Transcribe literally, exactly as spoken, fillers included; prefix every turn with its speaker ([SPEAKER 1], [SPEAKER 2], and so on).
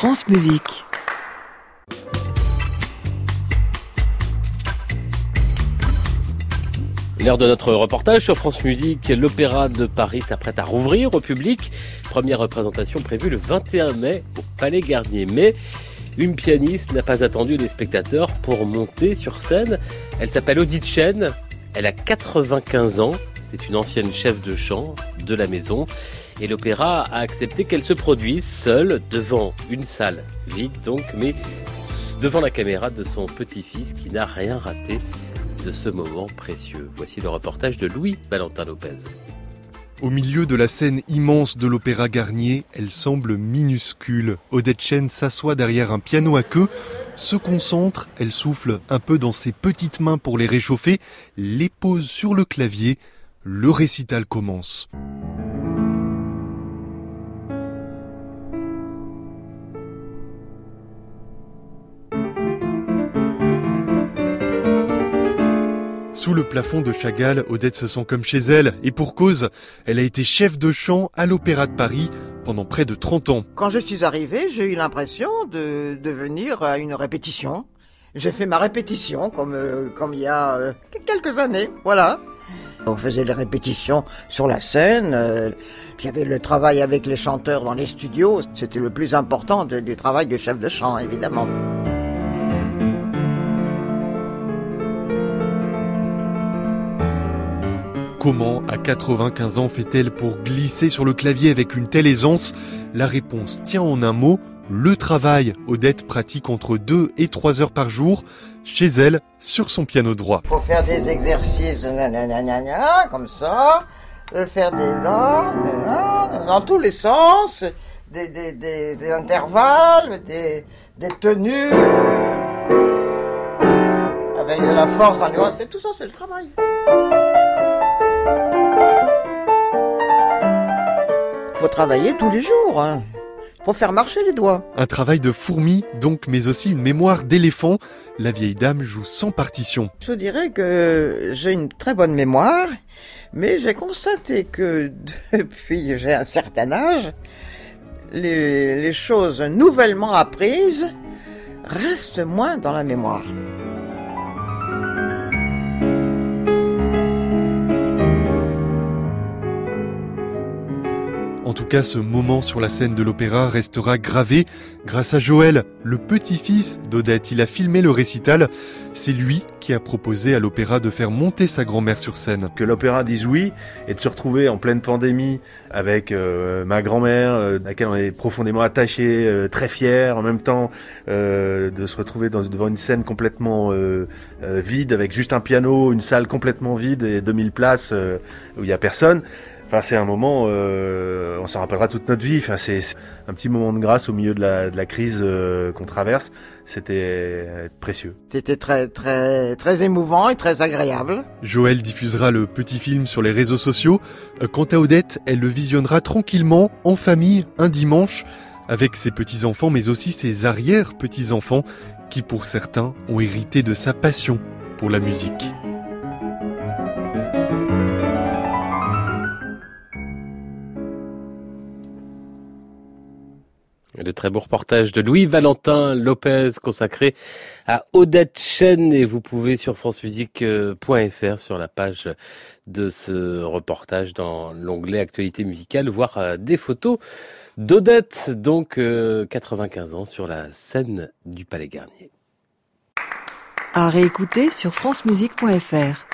[SPEAKER 1] France Musique.
[SPEAKER 2] L'heure de notre reportage sur France Musique, l'Opéra de Paris s'apprête à rouvrir au public. Première représentation prévue le vingt et un mai au Palais Garnier. Mais une pianiste n'a pas attendu les spectateurs pour monter sur scène. Elle s'appelle Odette Chen, elle a quatre-vingt-quinze ans, c'est une ancienne chef de chant de la maison. Et l'opéra a accepté qu'elle se produise seule devant une salle vide donc, mais devant la caméra de son petit-fils qui n'a rien raté de ce moment précieux. Voici le reportage de Louis Valentin Lopez.
[SPEAKER 3] Au milieu de la scène immense de l'Opéra Garnier, elle semble minuscule. Odette Chen s'assoit derrière un piano à queue, se concentre, elle souffle un peu dans ses petites mains pour les réchauffer, les pose sur le clavier, le récital commence. Sous le plafond de Chagall, Odette se sent comme chez elle, et pour cause, elle a été chef de chant à l'Opéra de Paris pendant près de trente ans.
[SPEAKER 4] Quand je suis arrivée, j'ai eu l'impression de, de venir à une répétition. J'ai fait ma répétition comme, euh, comme il y a euh, quelques années, voilà. On faisait les répétitions sur la scène, euh, puis il y avait le travail avec les chanteurs dans les studios. C'était le plus important de, du travail du chef de chant, évidemment.
[SPEAKER 3] Comment, à quatre-vingt-quinze ans, fait-elle pour glisser sur le clavier avec une telle aisance ? La réponse tient en un mot, le travail. Odette pratique entre deux et trois heures par jour, chez elle, sur son piano droit.
[SPEAKER 4] Il faut faire des exercices de nanana, comme ça, euh, faire des nanana, dans tous les sens, des, des, des, des intervalles, des, des tenues, avec de la force dans les doigts, c'est tout ça, c'est le travail. Il faut travailler tous les jours, hein. Pour faire marcher les doigts.
[SPEAKER 3] Un travail de fourmi, donc, mais aussi une mémoire d'éléphant. La vieille dame joue sans partition.
[SPEAKER 4] Je dirais que j'ai une très bonne mémoire, mais j'ai constaté que depuis j'ai un certain âge, les, les choses nouvellement apprises restent moins dans la mémoire.
[SPEAKER 3] En tout cas, ce moment sur la scène de l'opéra restera gravé grâce à Joël, le petit-fils d'Odette. Il a filmé le récital. C'est lui qui a proposé à l'opéra de faire monter sa grand-mère sur scène.
[SPEAKER 5] Que l'opéra dise oui et de se retrouver en pleine pandémie avec euh, ma grand-mère, euh, à laquelle on est profondément attaché, euh, très fier, en même temps euh, de se retrouver dans, devant une scène complètement euh, euh, vide, avec juste un piano, une salle complètement vide et deux mille places euh, où il n'y a personne. Enfin, c'est un moment, euh, on s'en rappellera toute notre vie. Enfin, c'est, c'est un petit moment de grâce au milieu de la, de la crise euh, qu'on traverse. C'était précieux.
[SPEAKER 4] C'était très, très, très émouvant et très agréable.
[SPEAKER 3] Joël diffusera le petit film sur les réseaux sociaux. Quant à Odette, elle le visionnera tranquillement, en famille, un dimanche, avec ses petits-enfants, mais aussi ses arrière-petits-enfants, qui pour certains ont hérité de sa passion pour la musique.
[SPEAKER 2] Le très beau reportage de Louis Valentin Lopez consacré à Odette Chen, et vous pouvez sur francemusique point f r sur la page de ce reportage dans l'onglet Actualité musicale voir des photos d'Odette, donc euh, quatre-vingt-quinze ans sur la scène du Palais Garnier.
[SPEAKER 1] À réécouter sur francemusique point f r.